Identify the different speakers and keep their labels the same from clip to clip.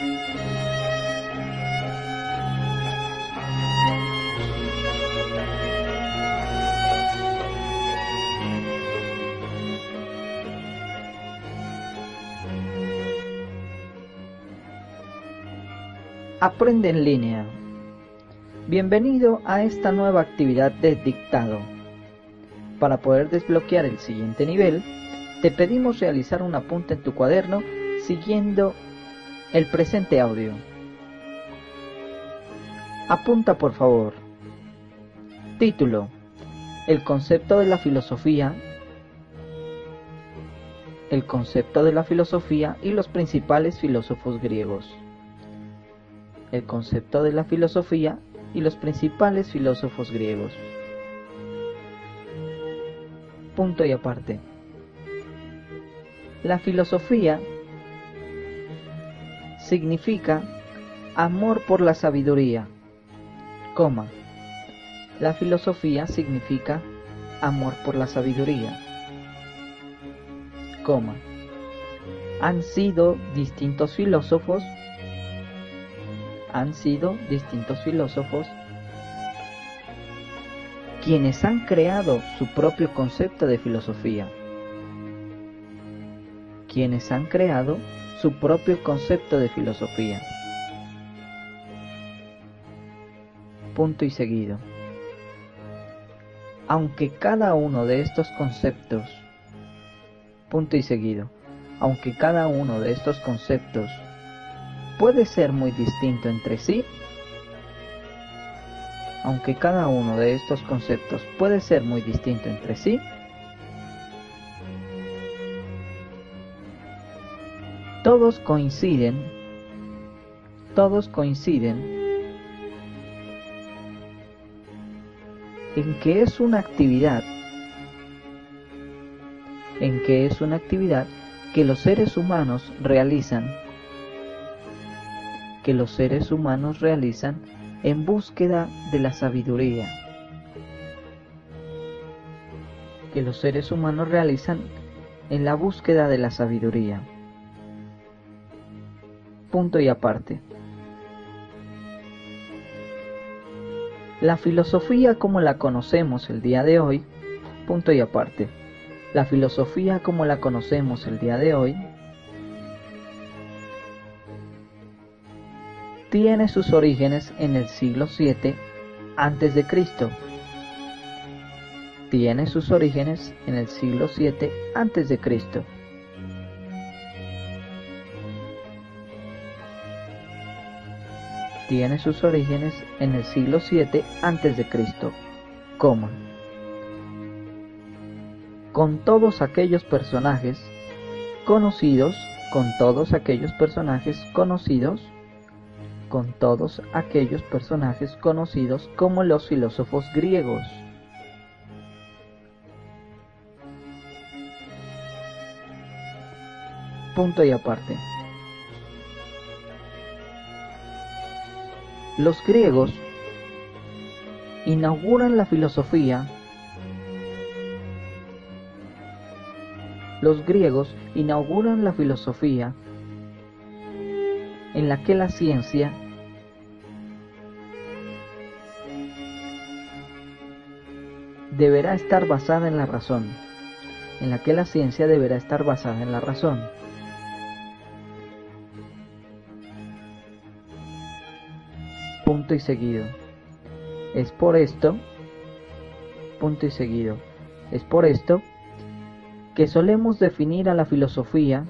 Speaker 1: Aprende en línea. Bienvenido a esta nueva actividad de dictado. Para poder desbloquear el siguiente nivel, te pedimos realizar un apunte en tu cuaderno siguiendo el presente audio. Apunta, por favor. Título: El concepto de la filosofía. El concepto de la filosofía y los principales filósofos griegos. El concepto de la filosofía y los principales filósofos griegos. Punto y aparte. La filosofía significa amor por la sabiduría, coma. La filosofía significa amor por la sabiduría, coma. Han sido distintos filósofos quienes han creado su propio concepto de filosofía. Punto y seguido. Aunque cada uno de estos conceptos, puede ser muy distinto entre sí, todos coinciden en que es una actividad que los seres humanos realizan en búsqueda de la sabiduría. Punto y aparte. La filosofía como la conocemos el día de hoy, punto y aparte. La filosofía como la conocemos el día de hoy tiene sus orígenes en el siglo VII a.C. Coma. Con todos aquellos personajes conocidos como los filósofos griegos. Punto y aparte. Los griegos inauguran la filosofía en la que la ciencia deberá estar basada en la razón. Punto y seguido. Es por esto que solemos definir a la filosofía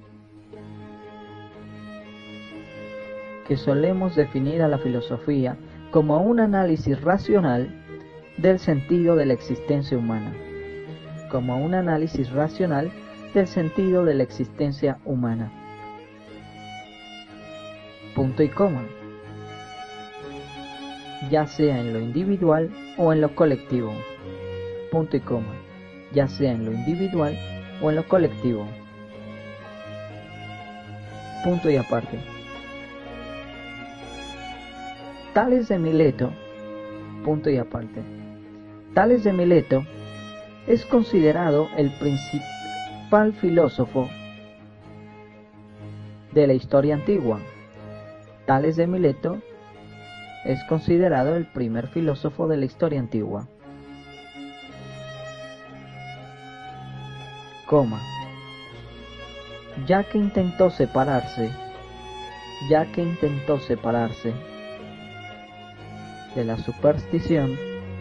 Speaker 1: como un análisis racional del sentido de la existencia humana. Punto y coma. Ya sea en lo individual o en lo colectivo. Punto y coma. Punto y aparte. Tales de Mileto, es considerado el principal filósofo de la historia antigua. Tales de Mileto es considerado el primer filósofo de la historia antigua. Coma. Ya que intentó separarse de la superstición,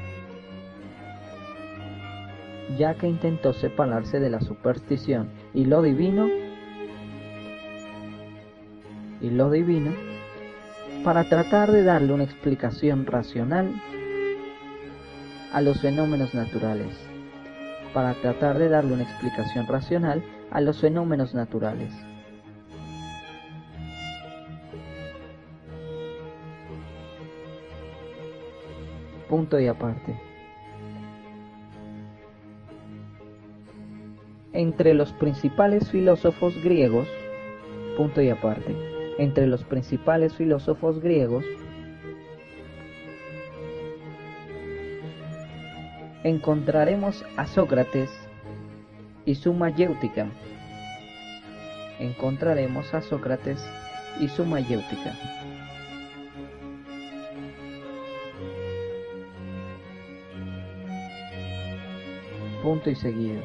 Speaker 1: y lo divino, para tratar de darle una explicación racional a los fenómenos naturales. Punto y aparte. Entre los principales filósofos griegos, encontraremos a Sócrates y su mayéutica. Punto y seguido.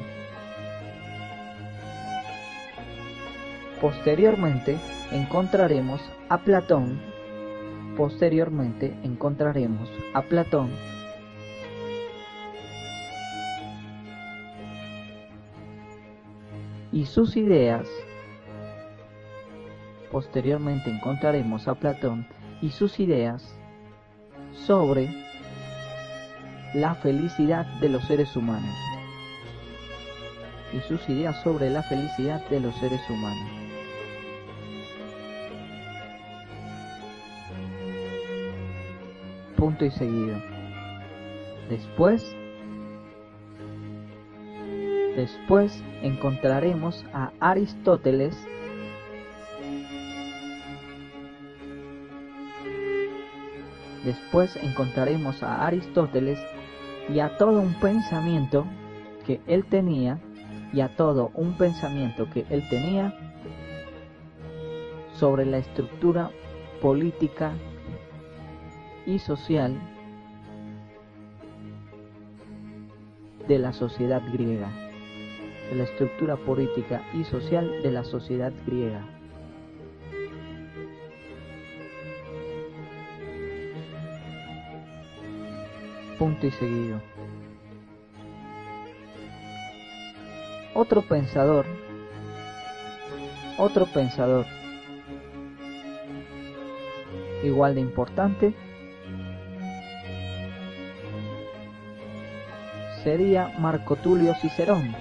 Speaker 1: Posteriormente encontraremos a Platón. Y sus ideas. Sobre la felicidad de los seres humanos. Punto y seguido. Después encontraremos a Aristóteles y a todo un pensamiento que él tenía sobre la estructura política y social de la sociedad griega. Punto y seguido. Otro pensador igual de importante sería Marco Tulio Cicerón,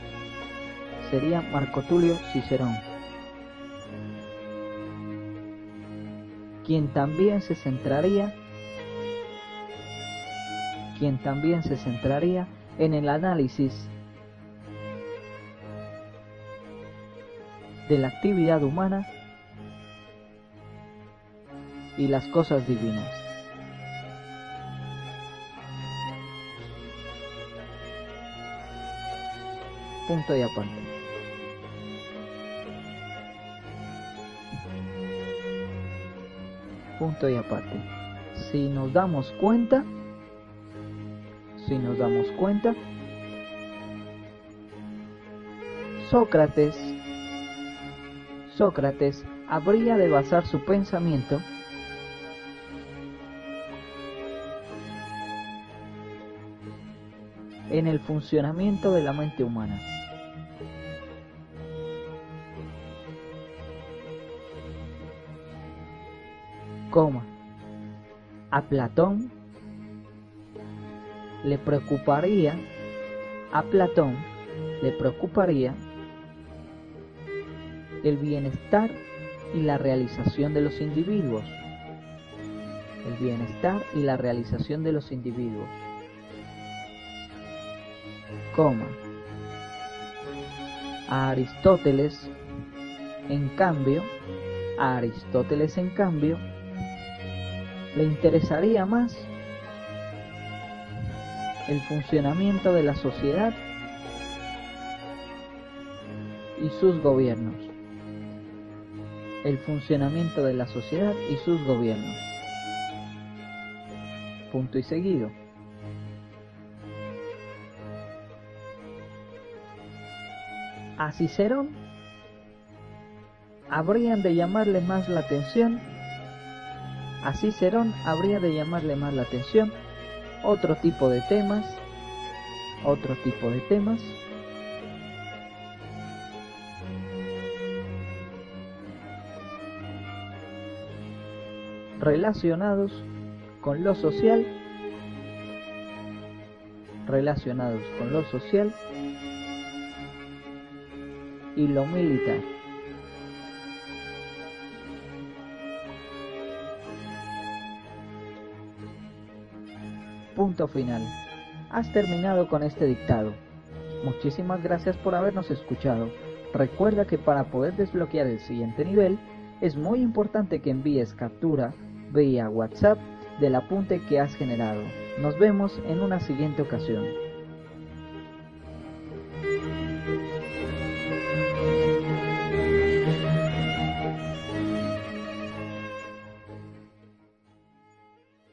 Speaker 1: quien también se centraría en el análisis de la actividad humana y las cosas divinas. Punto y aparte. Si nos damos cuenta, Sócrates habría de basar su pensamiento en el funcionamiento de la mente humana. A Platón le preocuparía el bienestar y la realización de los individuos. A Aristóteles, en cambio, le interesaría más el funcionamiento de la sociedad y sus gobiernos. el funcionamiento de la sociedad y sus gobiernos. Punto y seguido. A Cicerón habrían de llamarle más la atención. A Cicerón habría de llamarle más la atención otro tipo de temas, relacionados con lo social, y lo militar. Punto final. Has terminado con este dictado. Muchísimas gracias por habernos escuchado. Recuerda que para poder desbloquear el siguiente nivel, es muy importante que envíes captura vía WhatsApp del apunte que has generado. Nos vemos en una siguiente ocasión.